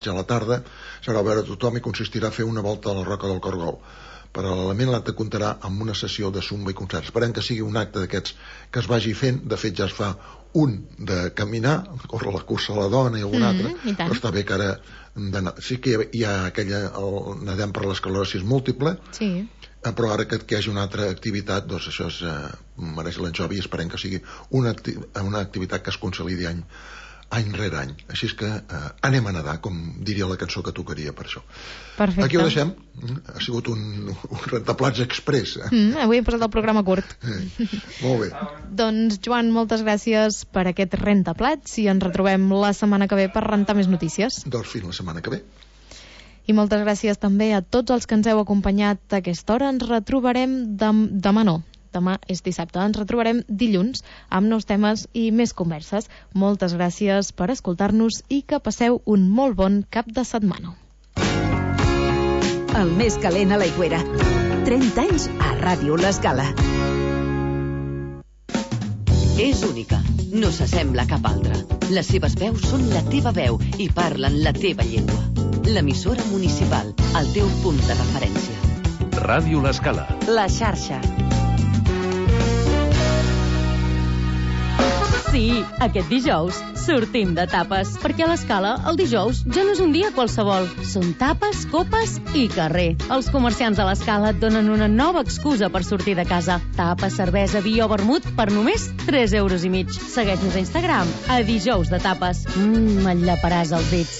dimarts a la tarda serà obert a tothom i consistirà a fer una volta a la Roca del Corgou. Paral·lelament l'acte comptarà amb una sessió de zumba i concerts. Esperem que sigui un acte d'aquests que es vagi fent. De fet ja es fa un de caminar, córrer la cursa a la dona i algun altre, però està bé que ara sí que hi ha aquella nedem per l'esclerosi múltiple, però ara que hi hagi una altra activitat, doncs això mereix l'enjove i esperem que sigui una activitat que es consolidi any rere any. Així és que anem a nedar, com diria la cançó que tocaria per això. Perfecte. Aquí ho deixem. Ha sigut un rentaplats express. Avui hem posat el programa curt. Molt bé. Doncs, Joan, moltes gràcies per aquest rentaplats i ens retrobem la setmana que ve per rentar més notícies. Doncs fins la setmana que ve. I moltes gràcies també a tots els que ens heu acompanyat a aquesta hora. Ens retrobarem demà és dissabte. Ens retrobarem dilluns amb nous temes i més converses. Moltes gràcies per escoltar-nos i que passeu un molt bon cap de setmana. El més calent a l'Aigüera. 30 anys a Ràdio L'Escala. És única, no s'assembla a cap altra. Les seves veus són la teva veu i parlen la teva llengua. L'emissora municipal, el teu punt de referència. Ràdio L'Escala. La xarxa. Sí, aquest dijous sortim de tapes, perquè a l'Escala el dijous ja no és un dia qualsevol. Són tapes, copes i carrer. Els comerciants de l'Escala et donen una nova excusa per sortir de casa. Tapes, cervesa, vi o vermut per només 3,5 €. Segueix-nos a Instagram, a dijous de tapes. Et llaparàs els dits.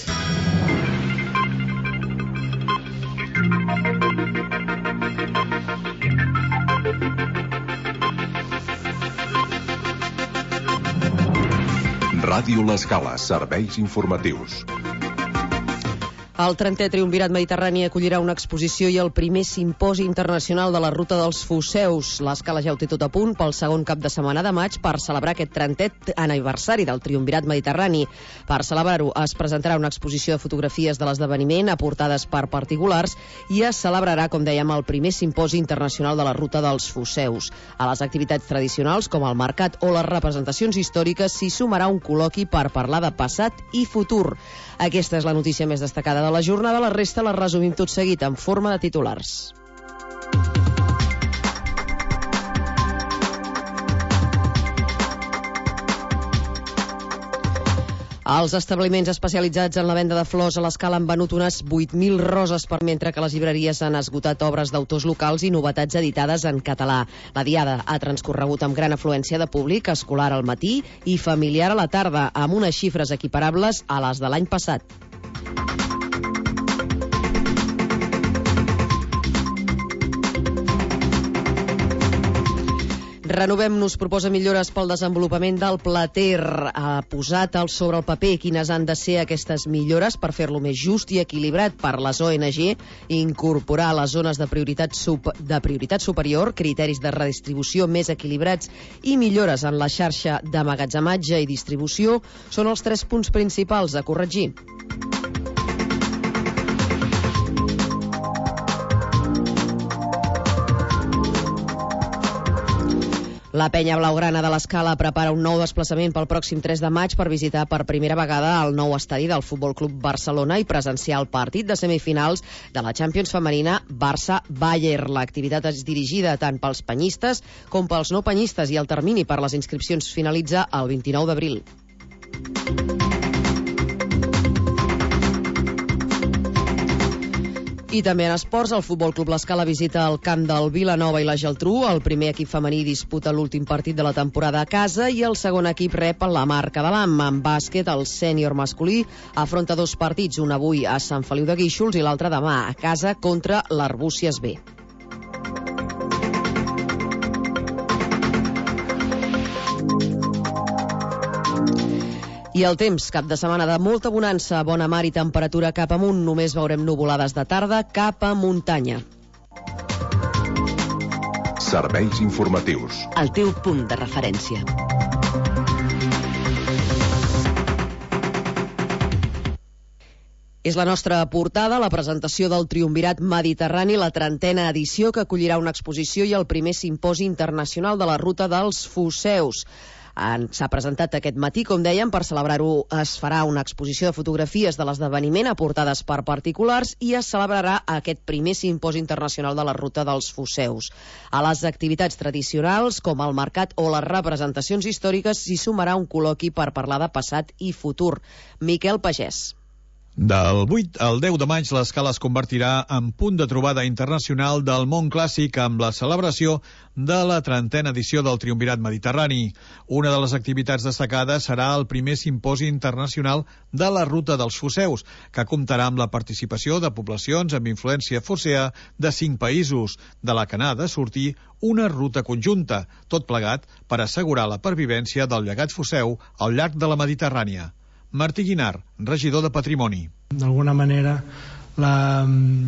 Ràdio L'Escala, serveis informatius. El 30è Triumvirat Mediterrani acollirà una exposició i el primer simposi internacional de la Ruta dels Foceus. L'Escala ja ho té tot a punt pel segon cap de setmana de maig per celebrar aquest 30è aniversari del Triumvirat Mediterrani. Per celebrar-ho es presentarà una exposició de fotografies de l'esdeveniment aportades per particulars i es celebrarà, com dèiem, el primer simposi internacional de la Ruta dels Foceus. A les activitats tradicionals, com el mercat o les representacions històriques, s'hi sumarà un col·loqui per parlar de passat i futur. Aquesta és la notícia més destacada de la jornada. La resta la resumim tot seguit en forma de titulars. Els establiments especialitzats en la venda de flors a l'Escala han venut unes 8.000 roses, mentre que les llibreries han esgotat obres d'autors locals i novetats editades en català. La diada ha transcorregut amb gran afluència de públic, escolar al matí i familiar a la tarda, amb unes xifres equiparables a les de l'any passat. Renovem-nos proposa millores pel desenvolupament del Plater. Ha posat sobre el paper quines han de ser aquestes millores per fer-lo més just i equilibrat per les ONG, incorporar a les zones de prioritat superior criteris de redistribució més equilibrats i millores en la xarxa d'emmagatzematge i distribució són els 3 punts principals a corregir. La penya blaugrana de l'Escala prepara un nou desplaçament pel pròxim 3 de maig per visitar per primera vegada el nou estadi del Futbol Club Barcelona i presenciar el partit de semifinals de la Champions femenina Barça-Bayern. L'activitat és dirigida tant pels penyistes com pels no penyistes i el termini per les inscripcions finalitza el 29 d'abril. I també en esports, el Futbol Club l'Escala visita el camp del Vilanova i la Geltrú. El primer equip femení disputa l'últim partit de la temporada a casa i el segon equip rep la Marca de l'Am. En bàsquet, el sènior masculí afronta 2 partits, un avui a Sant Feliu de Guíxols i l'altre demà a casa contra l'Arbúcies B. I el temps, cap de setmana de molta bonança, bona mar i temperatura cap amunt. Només veurem nuvolades de tarda cap a muntanya. Serveis informatius. El teu punt de referència. És la nostra portada, la presentació del Triumvirat Mediterrani, la 30a edició que acollirà una exposició i el primer simposi internacional de la Ruta dels Foceus. S'ha presentat aquest matí, com dèiem, per celebrar-ho es farà una exposició de fotografies de l'esdeveniment aportades per particulars i es celebrarà aquest primer simposi internacional de la Ruta dels Foceus. A les activitats tradicionals, com el mercat o les representacions històriques, s'hi sumarà un col·loqui per parlar de passat i futur. Miquel Pagès. Del 8 al 10 de maig, l'Escala es convertirà en punt de trobada internacional del món clàssic amb la celebració de la 30a edició del Triumvirat Mediterrani. Una de les activitats destacades serà el primer simposi internacional de la Ruta dels Foceus, que comptarà amb la participació de poblacions amb influència focea de 5 països, de la que n'ha de sortir una ruta conjunta, tot plegat per assegurar la pervivència del llegat foceu al llarg de la Mediterrània. Martí Guinart, regidor de Patrimoni. D'alguna manera, la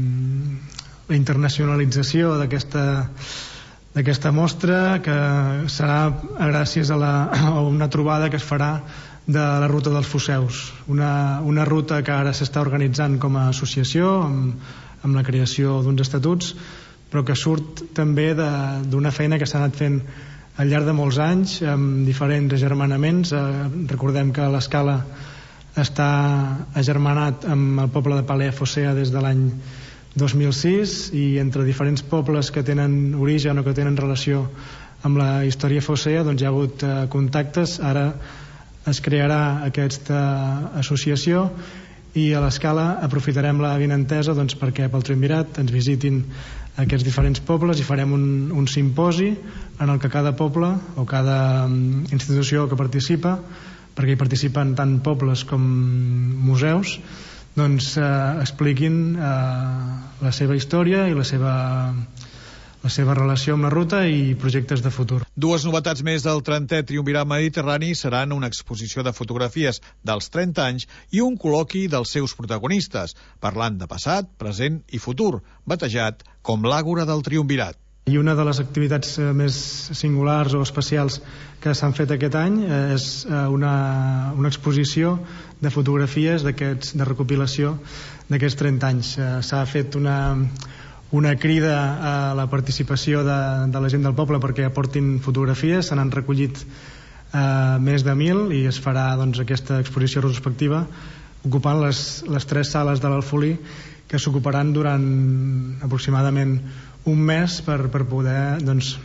internacionalització d'aquesta mostra, que serà gràcies a una trobada que es farà de la Ruta dels Foceus, una ruta que ara s'està organitzant com a associació, amb la creació d'uns estatuts, però que surt també d'una feina que s'ha anat fent al llarg de molts anys, amb diferents agermanaments. Recordem que l'Escala està agermanat amb el poble de Palea Focea des de l'any 2006, i entre diferents pobles que tenen origen o que tenen relació amb la història focea, doncs hi ha hagut contactes. Ara es crearà aquesta associació i a l'Escala aprofitarem la vinentesa perquè pel Triumvirat ens visitin aquests diferents pobles i farem un simposi en el que cada poble o cada institució que participa, perquè hi participen tant pobles com museus, doncs expliquin la seva història i la seva relació amb la ruta i projectes de futur. Dues novetats més del 30è Triumvirat Mediterrani seran una exposició de fotografies dels 30 anys i un col·loqui dels seus protagonistes, parlant de passat, present i futur, batejat com l'Àgora del Triumvirat. I una de les activitats més singulars o especials que s'han fet aquest any és una exposició de fotografies de recopilació d'aquests 30 anys. S'ha fet una crida a la participació de la gent del poble perquè aportin fotografies. Se n'han recollit més de 1.000 i es farà aquesta exposició retrospectiva ocupant les 3 sales de l'Alfolí, que s'ocuparan durant aproximadament un mes per poder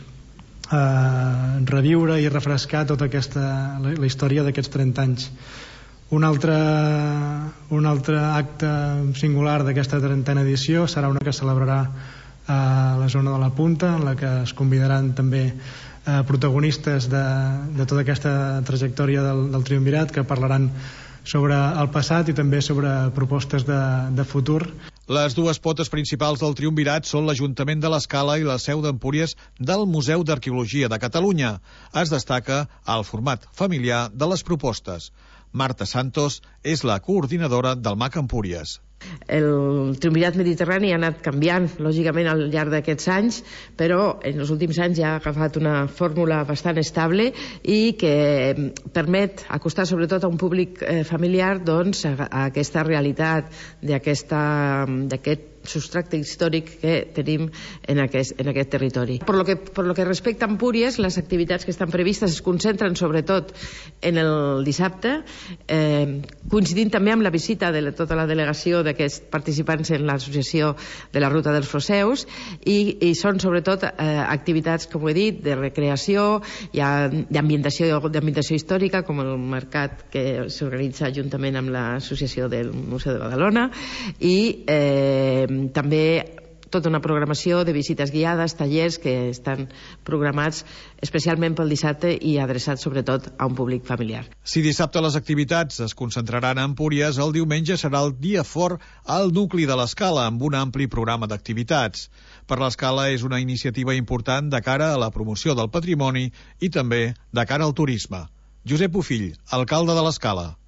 reviure i refrescar tota la història d'aquests 30 anys. Un altre acte singular d'aquesta 30a edició serà una que es celebrarà a la zona de la Punta, en la que es convidaran també protagonistes de tota aquesta trajectòria del Triumvirat, que parlaran sobre el passat i també sobre propostes de futur. Les dues potes principals del Triumvirat són l'Ajuntament de l'Escala i la seu d'Empúries del Museu d'Arqueologia de Catalunya. Es destaca el format familiar de les propostes. Marta Santos és la coordinadora del MAC Empúries. El Triumvirat Mediterrani ha anat canviant, lògicament, al llarg d'aquests anys, però en els últims anys ja ha agafat una fórmula bastant estable i que permet acostar sobretot a un públic familiar a aquesta realitat d'aquest substracte històric que tenim en aquest territori. Per lo que respecta a Empúries, les activitats que estan previstes es concentren sobretot en el dissabte, coincidint també amb la visita de tota la delegació d'aquests participants en l'associació de la Ruta dels Foceus, i són sobretot activitats, com he dit, de recreació, d'ambientació històrica, com el mercat que s'organitza juntament amb l'associació del Museu de Badalona, i també tota una programació de visites guiades, tallers que estan programats especialment pel dissabte i adreçats sobretot a un públic familiar. Si dissabte les activitats es concentraran a Empúries, el diumenge serà el dia fort al nucli de l'Escala, amb un ampli programa d'activitats. Per l'Escala és una iniciativa important de cara a la promoció del patrimoni i també de cara al turisme. Josep Bofill, alcalde de l'Escala.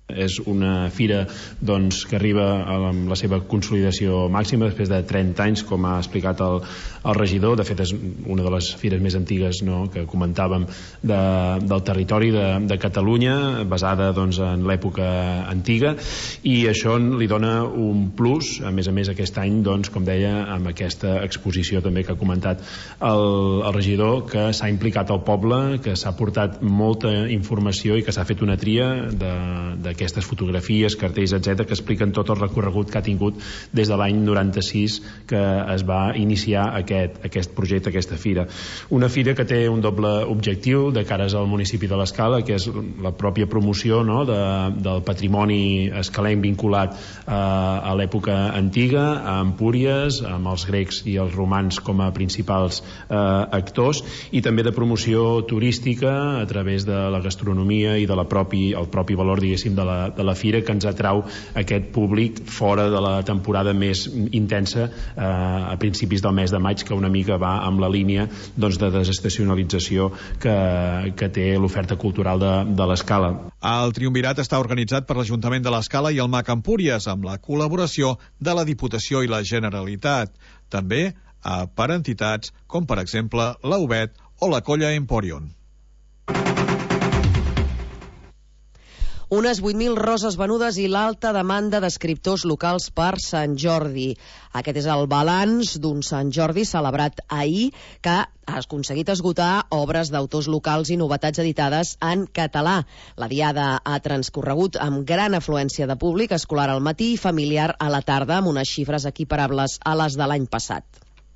És una fira que arriba a la seva consolidació màxima després de 30 anys, com ha explicat el regidor. De fet, és una de les fires més antigues que comentàvem del territori de Catalunya, basada en l'època antiga, i això li dona un plus, a més aquest any, com deia, amb aquesta exposició també que ha comentat el regidor, que s'ha implicat al poble, que s'ha portat molta informació i que s'ha fet una tria d'aquestes fotografies, cartells, etc., que expliquen tot el recorregut que ha tingut des de l'any 96 que es va iniciar aquest projecte, aquesta fira. Una fira que té un doble objectiu de cares al municipi de l'Escala, que és la pròpia promoció del patrimoni escalenc vinculat a l'època antiga, a Empúries, amb els grecs i els romans com a principals actors, i també de promoció turística a través de la gastronomia i del propi valor, diguéssim, de la fira, que ens atrau aquest públic fora de la temporada més intensa a principis del mes de maig, que una mica va amb la línia de desestacionalització que té l'oferta cultural de l'Escala. El triumvirat està organitzat per l'Ajuntament de l'Escala i el MAC Empúries, amb la col·laboració de la Diputació i la Generalitat. També per entitats com, per exemple, la UBET o la Colla Emporion. Unes 8.000 roses venudes i l'alta demanda d'escriptors locals per Sant Jordi. Aquest és el balanç d'un Sant Jordi celebrat ahir, que ha aconseguit esgotar obres d'autors locals i novetats editades en català. La diada ha transcorregut amb gran afluència de públic, escolar al matí i familiar a la tarda, amb unes xifres equiparables a les de l'any passat.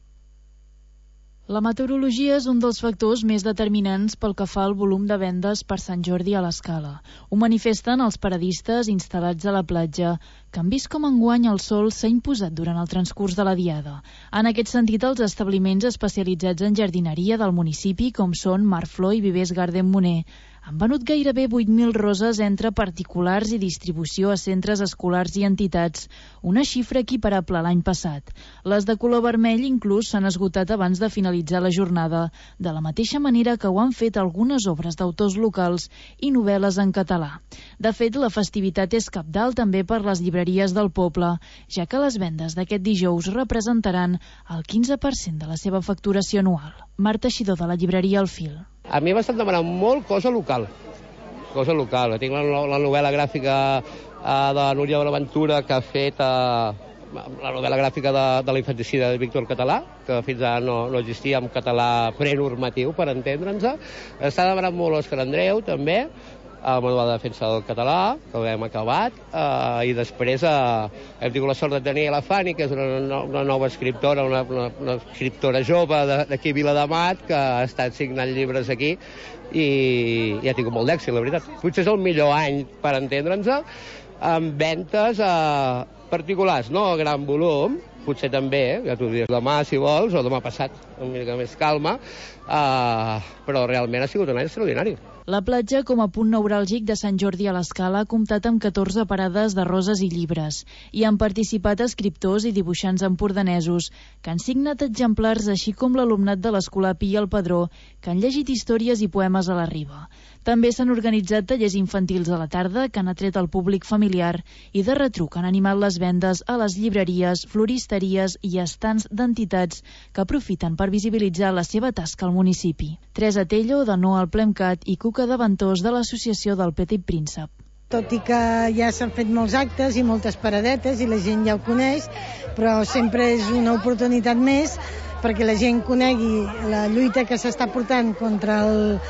La meteorologia és un dels factors més determinants pel que fa al volum de vendes per Sant Jordi a l'Escala. Ho manifesten els paradistes instal·lats a la platja, que han vist com enguany el sol s'ha imposat durant el transcurs de la diada. En aquest sentit, els establiments especialitzats en jardineria del municipi, com són Marflor i Vivers Garden Moner, han venut gairebé 8.000 roses entre particulars i distribució a centres escolars i entitats, una xifra equiparable a l'any passat. Les de color vermell inclús s'han esgotat abans de finalitzar la jornada, de la mateixa manera que ho han fet algunes obres d'autors locals i novel·les en català. De fet, la festivitat és cabdal també per les llibreries del poble, ja que les vendes d'aquest dijous representaran el 15% de la seva facturació anual. Marta Xidó, de la llibreria El Fil. A mi m'estan demanant molt cosa local. Tinc la novel·la gràfica de Núria Bonaventura, que ha fet la novel·la gràfica de l'infanticida de Víctor Català, que fins ara no existia en català prenormatiu, per entendre'ns. Està demanant molt Òscar Andreu, també, el manual de defensa del català, que ho hem acabat, i després hem tingut la sort de tenir Elefani, que és una nova escriptora, una escriptora jove d'aquí Viladamat, que ha estat signant llibres aquí, i ha tingut molt d'èxit, la veritat. Potser és el millor any, per entendre'ns, amb ventes particulars, no a gran volum, potser també, ja t'ho dius demà si vols, o demà passat, una mica més calma, però realment ha sigut un any extraordinari. La platja, com a punt neuràlgic de Sant Jordi a l'Escala, ha comptat amb 14 parades de roses i llibres. Hi han participat escriptors i dibuixants empordanesos, que han signat exemplars, així com l'alumnat de l'Escolar Pi i el Padró, que han llegit històries i poemes a la riba. També s'han organitzat tallers infantils a la tarda, que han atret el públic familiar, i de retruc han animat les vendes a les llibreries, floristeries i estants d'entitats que aprofiten per visibilitzar la seva tasca al municipi. Teresa Tello, de No al Plemcat, i Cuca de Ventós, de l'Associació del Petit Príncep. Tot i que ja s'han fet molts actes i moltes paradetes i la gent ja ho coneix, però sempre és una oportunitat més perquè la gent conegui la lluita que s'està portant contra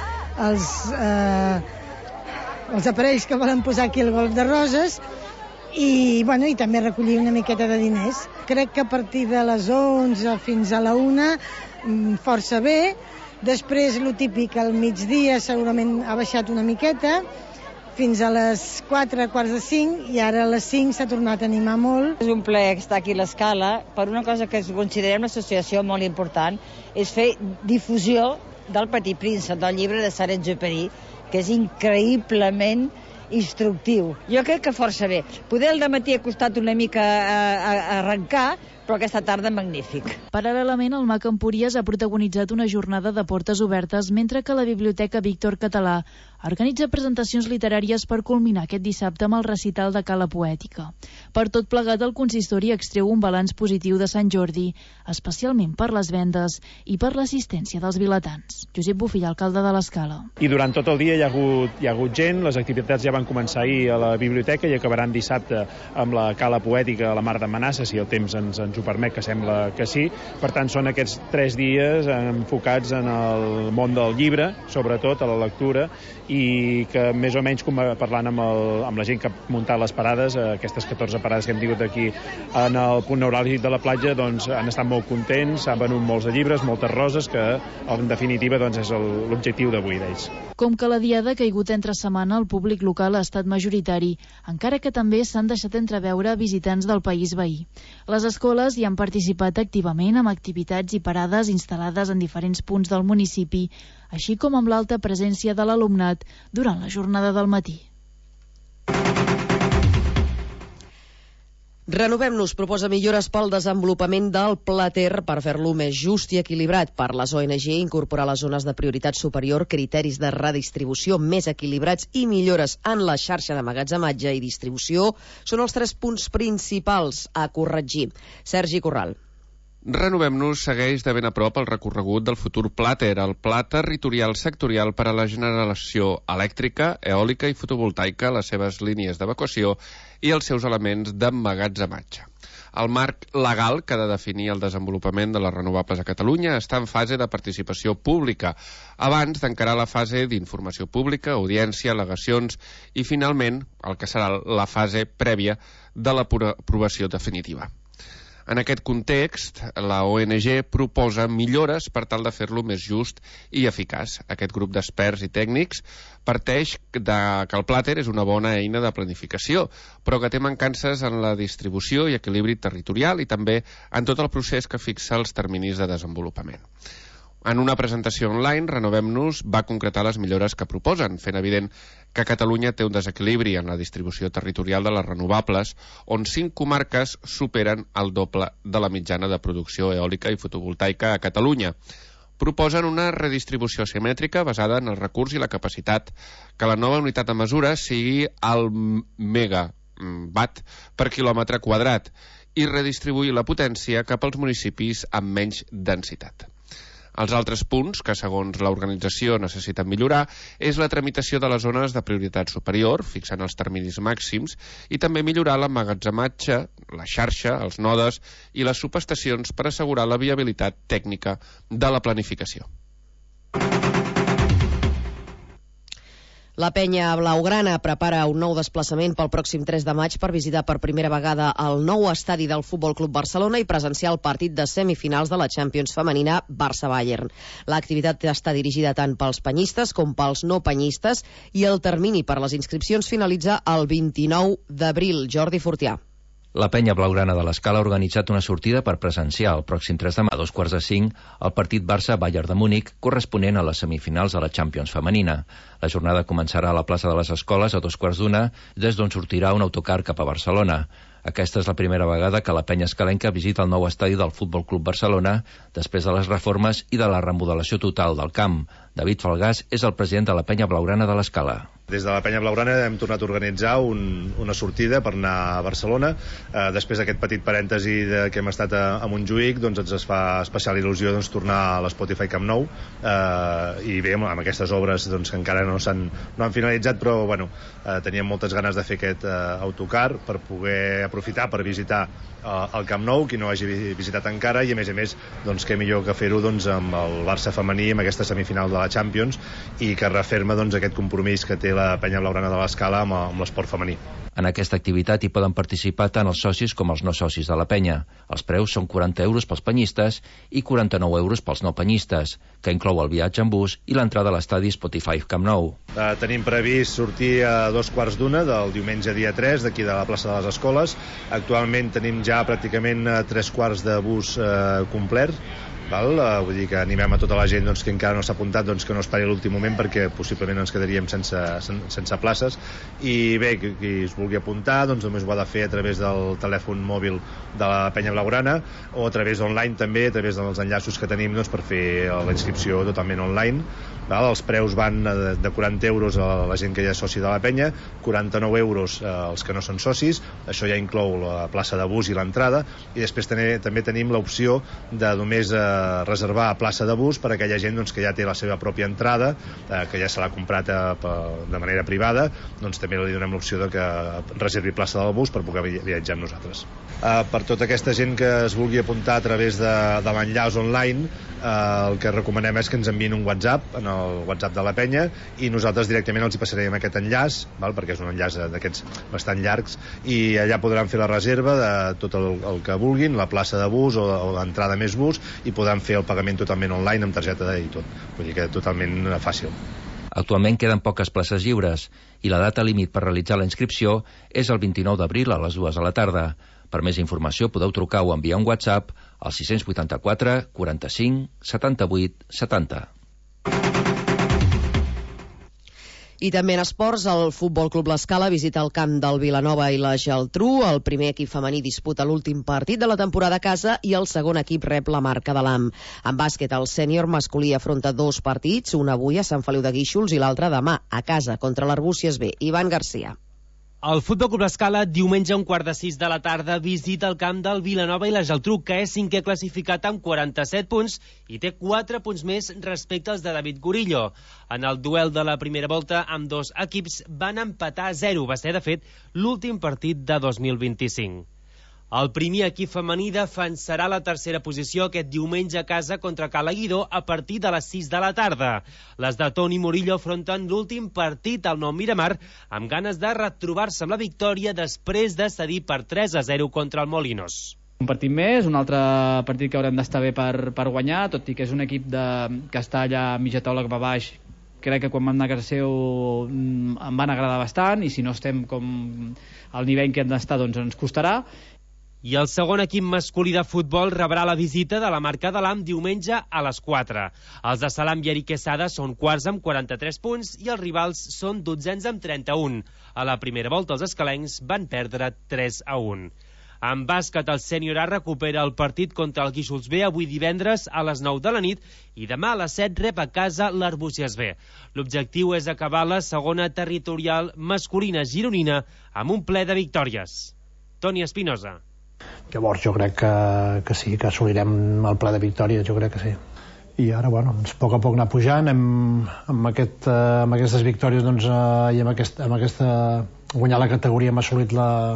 els aparells que volen posar aquí al golf de Roses i també recollir una miqueta de diners. Crec que a partir de les 11 fins a la 1 força bé. Després, el típic, al migdia segurament ha baixat una miqueta, fins a les 4, quarts de 5, i ara a les 5 s'ha tornat a animar molt. És un plaer estar aquí a l'Escala per una cosa que considerem una associació molt important, és fer difusió del Petit Príncep, del llibre de Saint-Exupéry, que és increïblement instructiu. Jo crec que força bé. Poder al dematí ha costat una mica arrencar, però aquesta tarda magnífic. Paral·lelament, el MAC Empúries ha protagonitzat una jornada de portes obertes, mentre que la Biblioteca Víctor Català organitza presentacions literàries per culminar aquest dissabte amb el recital de Cala Poètica. Per tot plegat, el consistori extreu un balanç positiu de Sant Jordi, especialment per les vendes i per l'assistència dels vilatans. Josep Bofill, alcalde de l'Escala. I durant tot el dia hi ha hagut gent, les activitats ja van començar ahir a la biblioteca i acabaran dissabte amb la Cala Poètica a la Mar de Manassa, si el temps ens ho permet, que sembla que sí. Per tant, són aquests 3 dies enfocats en el món del llibre, sobretot a la lectura, i que més o menys parlant amb la gent que ha muntat les parades, aquestes 14 parades que hem tingut aquí en el punt neuràlgic de la platja, doncs han estat molt contents, han venut molts de llibres, moltes roses, que en definitiva doncs, és l'objectiu d'avui d'ells. Com que la diada ha caigut entre setmana, el públic local ha estat majoritari, encara que també s'han deixat entreveure visitants del país veí. Les escoles hi han participat activament amb activitats i parades instal·lades en diferents punts del municipi, així com amb l'alta presència de l'alumnat durant la jornada del matí. Renovem-nos proposa millores pel desenvolupament del Pla Ter per fer-lo més just i equilibrat. Per les ONG, incorporar les zones de prioritat superior, criteris de redistribució més equilibrats i millores en la xarxa d'emmagatzematge i distribució són els 3 punts principals a corregir. Sergi Corral. Renovem-nos segueix de ben a prop el recorregut del futur Pla Ter, el Pla Territorial Sectorial per a la generació elèctrica, eòlica i fotovoltaica, les seves línies d'evacuació i els seus elements d'emmagatzematge. El marc legal que ha de definir el desenvolupament de les renovables a Catalunya està en fase de participació pública, abans d'encarar la fase d'informació pública, audiència, al·legacions i, finalment, el que serà la fase prèvia de l'aprovació definitiva. En aquest context, la ONG proposa millores per tal de fer-lo més just i eficaç. Aquest grup d'experts i tècnics parteix que el Pla Ter és una bona eina de planificació, però que té mancances en la distribució i equilibri territorial i també en tot el procés que fixa els terminis de desenvolupament. En una presentació online, Renovem-nos va concretar les millores que proposen, fent evident que Catalunya té un desequilibri en la distribució territorial de les renovables, on 5 comarques superen el doble de la mitjana de producció eòlica i fotovoltaica a Catalunya. Proposen una redistribució simètrica basada en el recurs i la capacitat, que la nova unitat de mesura sigui el megawatt per quilòmetre quadrat i redistribuir la potència cap als municipis amb menys densitat. Els altres punts que, segons l'organització, necessiten millorar és la tramitació de les zones de prioritat superior, fixant els terminis màxims, i també millorar l'emmagatzematge, la xarxa, els nodes i les subestacions per assegurar la viabilitat tècnica de la planificació. La penya blaugrana prepara un nou desplaçament pel pròxim 3 de maig per visitar per primera vegada el nou estadi del Futbol Club Barcelona i presenciar el partit de semifinals de la Champions femenina Barça-Bayern. L'activitat està dirigida tant pels penyistes com pels no penyistes i el termini per les inscripcions finalitza el 29 d'abril. Jordi Fortià. La penya blaugrana de l'Escala ha organitzat una sortida per presenciar el pròxim 3 de maig a 2:45 el partit Barça-Bayern de Múnich corresponent a les semifinals de la Champions femenina. La jornada començarà a la plaça de les Escoles a 2:15, des d'on sortirà un autocar cap a Barcelona. Aquesta és la primera vegada que la penya escalenca visita el nou estadi del Futbol Club Barcelona després de les reformes i de la remodelació total del camp. David Falgàs és el president de la penya blaugrana de l'Escala. Des de la penya blaugrana hem tornat a organitzar una sortida per anar a Barcelona. Després d'aquest petit parèntesi que hem estat a Montjuïc, doncs ens fa especial il·lusió tornar a l'Spotify Camp Nou i bé, amb aquestes obres que encara no han finalitzat, però bueno, teníem moltes ganes de fer aquest autocar per poder aprofitar per visitar el Camp Nou, qui no hagi visitat encara, i a més què millor que fer-ho amb el Barça femení, amb aquesta semifinal de la Champions, i que referma aquest compromís que té la penya blaugrana de l'Escala amb l'esport femení. En aquesta activitat hi poden participar tant els socis com els no socis de la penya. Els preus són 40 euros pels penyistes i 49 euros pels no penyistes, que inclou el viatge en bus i l'entrada a l'estadi Spotify Camp Nou. Tenim previst sortir a 2:15 del diumenge dia 3 d'aquí de la plaça de les Escoles. Actualment tenim ja pràcticament 3 quarts de bus complet, Vull dir que animem a tota la gent que encara no s'ha apuntat que no esperi l'últim moment, perquè possiblement ens quedaríem sense places. I bé, qui es vulgui apuntar només ho ha de fer a través del telèfon mòbil de la Penya Blaugrana o a través online també, a través dels enllaços que tenim per fer la inscripció totalment online. Els preus van de 40 euros a la gent que ja és soci de la penya, 49 euros als que no són socis, això ja inclou la plaça de bus i l'entrada, i després també tenim l'opció de només reservar plaça de bus per a aquella gent que ja té la seva pròpia entrada, que ja se l'ha comprat de manera privada, també li donem l'opció que reservi plaça del bus per poder viatjar amb nosaltres. Per tota aquesta gent que es vulgui apuntar a través de l'enllaç online, el que recomanem és que ens enviïn un WhatsApp en el WhatsApp de la penya i nosaltres directament els hi passarem aquest enllaç, perquè és un enllaç d'aquests bastant llargs, i allà podran fer la reserva de tot el que vulguin, la plaça de bus o l'entrada més bus, i podran fer el pagament totalment online amb targeta i tot. Vull dir que totalment fàcil. Actualment queden poques places lliures i la data límit per realitzar la inscripció és el 29 d'abril a les 2 de la tarda. Per més informació podeu trucar o enviar un WhatsApp al 684 45 78 70. I també en esports, el Futbol Club L'Escala visita el camp del Vilanova i la Geltrú. El primer equip femení disputa l'últim partit de la temporada a casa i el segon equip rep la marca de l'AM. En bàsquet, el sènior masculí afronta 2 partits, un avui a Sant Feliu de Guíxols i l'altre demà a casa contra l'Arbúcies B. Ivan Garcia. El Futbol Club L'Escala, diumenge a 5:45 de la tarda, visita el camp del Vilanova i la Geltrú, que és 5è classificat amb 47 punts i té 4 punts més respecte als de David Gorillo. En el duel de la primera volta, amb 2 equips van empatar a 0. Va ser, de fet, l'últim partit de 2025. El primer equip femení defensarà la tercera posició aquest diumenge a casa contra Cala Guidó a partir de les 6 de la tarda. Les de Toni Murillo afronten l'últim partit al Nou Miramar amb ganes de retrobar-se amb la victòria després de cedir per 3-0 contra el Molinos. Un partit més, un altre partit que haurem d'estar bé per guanyar, tot i que és un equip que està allà mitja taula cap a baix. Crec que quan vam anar a casa seu em van agradar bastant, i si no estem com al nivell que hem d'estar, doncs ens costarà. I el segon equip masculí de futbol rebrà la visita de la marca de l'AM diumenge a les 4. Els de Salam i Eric Quesada són quarts amb 43 punts i els rivals són dotzens amb 31. A la primera volta els escalencs van perdre 3-1. En bàsquet, el sènior A recupera el partit contra el Guíxols B avui divendres a les 9 de la nit i demà a les 7 rep a casa l'Arbúcies B. L'objectiu és acabar la segona territorial masculina gironina amb un ple de victòries. Toni Espinosa. Llavors jo crec que sí, que assolirem el ple de victòries, jo crec que sí. I ara, a poc a poc anar pujant, amb aquestes victòries i amb aquesta guanyar la categoria hem assolit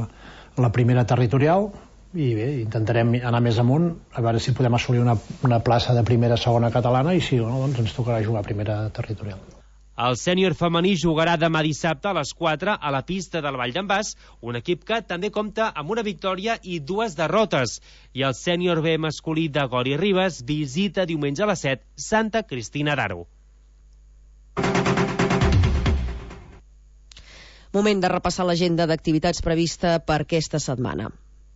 la primera territorial, i bé, intentarem anar més amunt, a veure si podem assolir una plaça de primera, segona catalana, i si no, doncs ens tocarà jugar a primera territorial. El sènior femení jugarà demà dissabte a les 4 a la pista del Vall d'en Bas, un equip que també compta amb una victòria i 2 derrotes. I el sènior B masculí de Gori Ribes visita diumenge a les 7 Santa Cristina d'Aro. Moment de repassar l'agenda d'activitats prevista per aquesta setmana.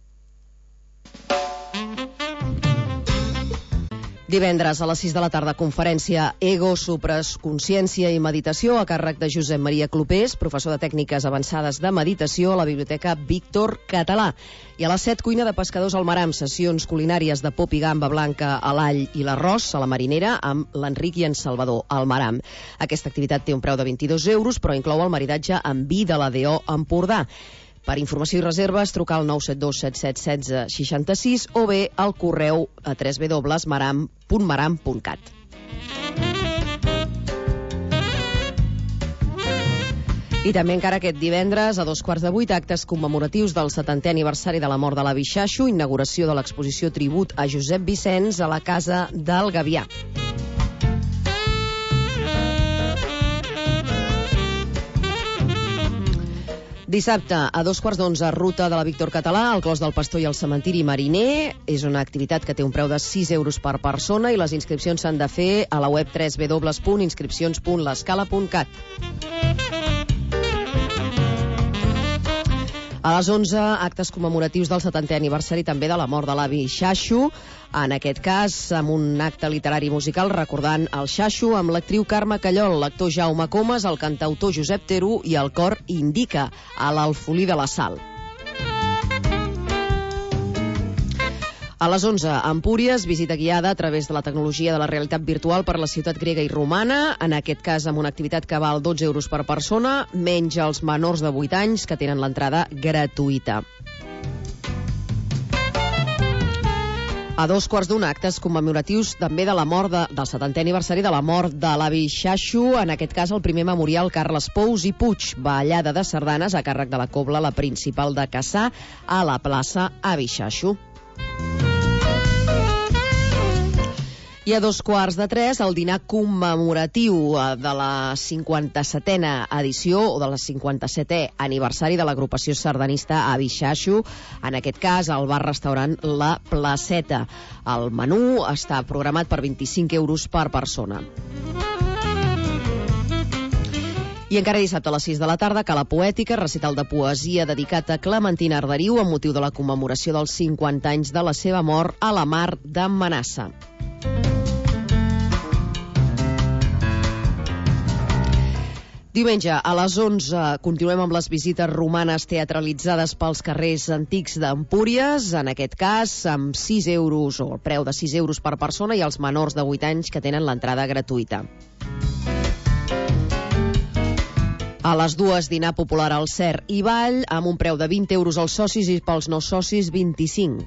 Divendres a les 6 de la tarda, conferència Ego, Supraconsciència i Meditació a càrrec de Josep Maria Clopés, professor de tècniques avançades de meditació a la Biblioteca Víctor Català. I a les 7, cuina de pescadors al Maram, sessions culinàries de pop i gamba blanca a l'all i l'arròs a la marinera amb l'Enric i en Salvador al Maram. Aquesta activitat té un preu de 22 euros, però inclou el maridatge amb vi de la DO Empordà. Per informació i reserves, trucar al 972 77 16 66 o bé al correu a www.maram.cat. I també encara aquest divendres, a 7:15, actes commemoratius del 70è aniversari de la mort de l'avi Xaxo, inauguració de l'exposició Tribut a Josep Vicenç a la Casa del Gavià. Dissabte, a 2:15, ruta de la Víctor Català, al Clos del Pastor i el Cementiri Mariner. És una activitat que té un preu de 6 euros per persona i les inscripcions s'han de fer a la web www.inscripcions.lescala.cat. A les 11, actes commemoratius del 70è aniversari també de la mort de l'avi Xaxo, en aquest cas amb un acte literari musical recordant el Xaxo amb l'actriu Carme Callol, l'actor Jaume Comas, el cantautor Josep Terú i el cor Indica a l'Alfolí de la Sal. A les 11, a Empúries, visita guiada a través de la tecnologia de la realitat virtual per la ciutat grega i romana, en aquest cas amb una activitat que val 12 euros per persona, menys els menors de 8 anys que tenen l'entrada gratuïta. A 2:15, actes commemoratius també de la mort del 70è aniversari de la mort de l'avi Xaxo, en aquest cas el primer memorial Carles Pous i Puig, ballada de sardanes a càrrec de la cobla La Principal de Cassà a la plaça Avi Xaxo. I a 2:15, el dinar commemoratiu de la 57a edició o de la 57è aniversari de l'agrupació sardanista Avi Xaxo, en aquest cas al bar-restaurant La Placeta. El menú està programat per 25 euros per persona. I encara dissabte a les 6 de la tarda, Cala Poètica, recital de poesia dedicat a Clementina Arderiu amb motiu de la commemoració dels 50 anys de la seva mort a la Mar de Manassa. Diumenge, a les 11, continuem amb les visites romanes teatralitzades pels carrers antics d'Empúries, en aquest cas amb 6 euros, o el preu de 6 euros per persona, i els menors de 8 anys que tenen l'entrada gratuïta. A les 2, dinar popular al Cer i Ball, amb un preu de 20 euros als socis i pels no socis 25.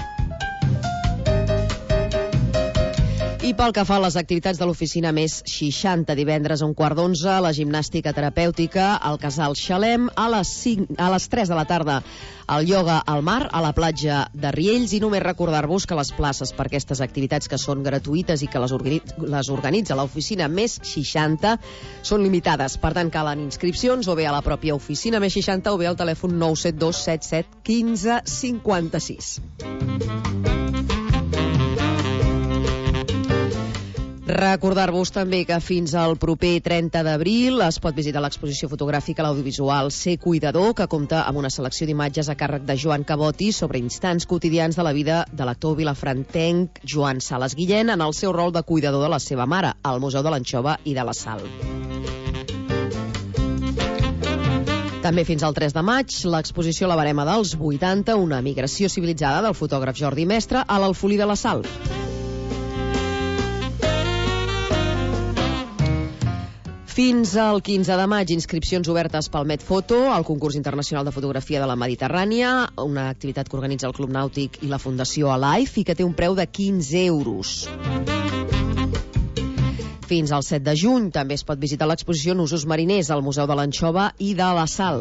I pel que fa a les activitats de l'oficina més 60, divendres a 11:15, la gimnàstica terapèutica al Casal Xalem, a les 3 de la tarda el ioga al mar, a la platja de Riells, i només recordar-vos que les places per aquestes activitats que són gratuïtes i que les organitza l'oficina més 60 són limitades. Per tant, calen inscripcions o bé a la pròpia oficina més 60 o bé al telèfon 972 77 15 56. Recordar-vos també que fins al proper 30 d'abril es pot visitar l'exposició fotogràfica a l'audiovisual Ser Cuidador, que compta amb una selecció d'imatges a càrrec de Joan Caboti sobre instants quotidians de la vida de l'actor vilafrantenc Joan Sales Guillén en el seu rol de cuidador de la seva mare, al Museu de l'Anxova i de la Sal. També fins al 3 de maig, l'exposició La Barema dels 80, una migració civilitzada del fotògraf Jordi Mestre a l'Alfolí de la Sal. Fins al 15 de maig, inscripcions obertes pel Medfoto, el concurs internacional de fotografia de la Mediterrània, una activitat que organitza el Club Nàutic i la Fundació Alive i que té un preu de 15 euros. Fins al 7 de juny també es pot visitar l'exposició Nusos Mariners al Museu de l'Anxova i de la Sal.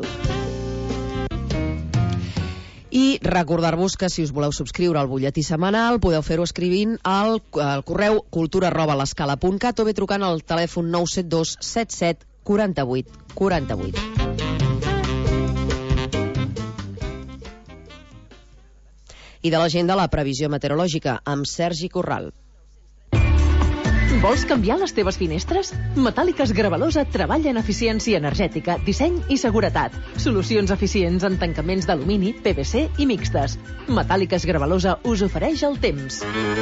I recordar-vos que si us voleu subscriure al butlletí setmanal podeu fer-ho escrivint al correu cultura@l'escala.cat o bé trucant al telèfon 972 77 48 48. I de l'agenda, la previsió meteorològica amb Sergi Corral. Vols canviar les teves finestres? Metàl·liques Gravalosa treballa en eficiència energètica, disseny i seguretat. Solucions eficients en tancaments d'alumini, PVC i mixtes. Metàl·liques Gravalosa us ofereix el temps.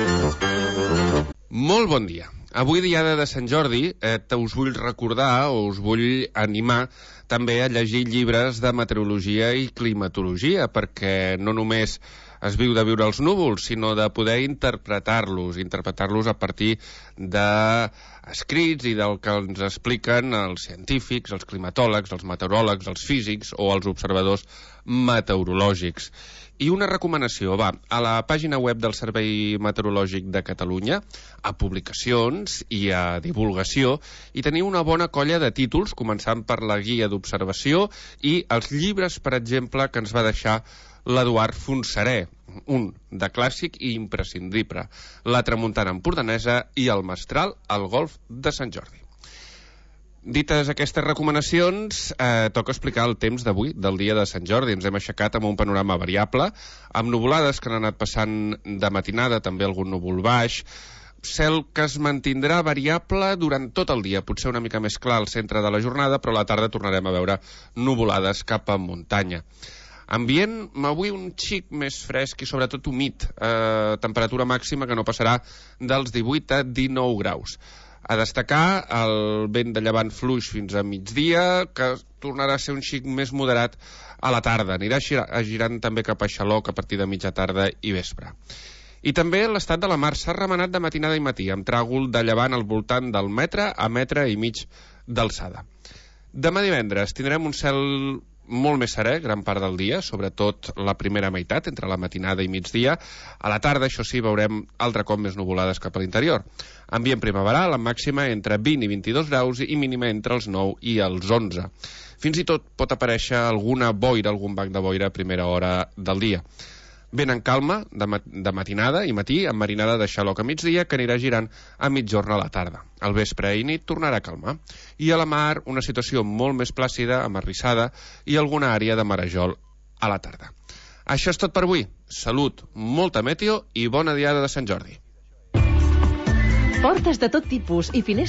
Molt bon dia. Avui, diada de Sant Jordi, us vull recordar o us vull animar també a llegir llibres de meteorologia i climatologia, perquè no només es viu de viure els núvols, sinó de poder interpretar-los a partir d'escrits i del que ens expliquen els científics, els climatòlegs, els meteoròlegs, els físics o els observadors meteorològics. I una recomanació, a la pàgina web del Servei Meteorològic de Catalunya, a publicacions i a divulgació, hi teniu una bona colla de títols, començant per la guia d'observació i els llibres, per exemple, que ens va deixar l'Eduard Fontserè, un de clàssic i imprescindible, La tramuntana empordanesa i El mestral al golf de Sant Jordi. Dites aquestes recomanacions, toca explicar el temps d'avui, del dia de Sant Jordi. Ens hem aixecat amb un panorama variable, amb nuvolades que han anat passant de matinada, també algun núvol baix, cel que es mantindrà variable durant tot el dia, potser una mica més clar al centre de la jornada, però a la tarda tornarem a veure nuvolades cap a muntanya. Ambient avui un xic més fresc i sobretot humit, temperatura màxima que no passarà dels 18 a 19 graus. A destacar el vent de llevant fluix fins a migdia, que tornarà a ser un xic més moderat a la tarda. Anirà girant també cap a Xaloc a partir de mitja tarda i vespre. I també l'estat de la mar s'ha remenat de matinada i matí, amb tràgol de llevant al voltant del metre a metre i mig d'alçada. Demà divendres tindrem un cel molt més serè gran part del dia, sobretot la primera meitat, entre la matinada i migdia. A la tarda, això sí, veurem altre cop més nuvolades cap a l'interior. Ambient primaveral, amb màxima entre 20 i 22 graus i mínima entre els 9 i els 11. Fins i tot pot aparèixer alguna boira, algun banc de boira a primera hora del dia. Vent en calma, de matinada i matí, amb marinada de Xaloc a migdia, que anirà girant a mitjorn a la tarda. Al vespre i nit tornarà a calmar. I a la mar, una situació molt més plàcida, amb arrissada, i alguna àrea de marejol a la tarda. Això és tot per avui. Salut, molta meteo i bona diada de Sant Jordi. Portes de tot tipus i finestres